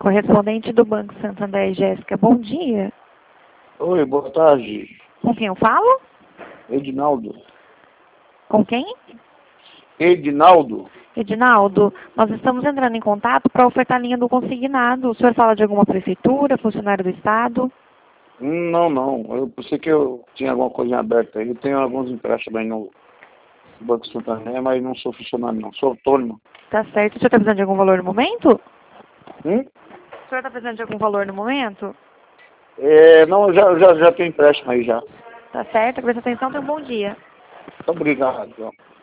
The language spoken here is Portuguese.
Correspondente do Banco Santander, Jéssica, bom dia. Oi, boa tarde. Com quem eu falo? Edinaldo. Com quem? Edinaldo? Edinaldo, nós estamos entrando em contato para ofertar a linha do consignado. O senhor fala de alguma prefeitura, funcionário do Estado? Não. Eu pensei que eu tinha alguma coisa aberta aí. Eu tenho alguns empréstimos aí no Banco Santander, mas não sou funcionário não. Sou autônomo. Tá certo. O senhor está precisando de algum valor no momento? Hum? O senhor está precisando de algum valor no momento? Não, já tenho empréstimo aí já. Tá certo. Presta atenção, tenha um bom dia. Muito obrigado.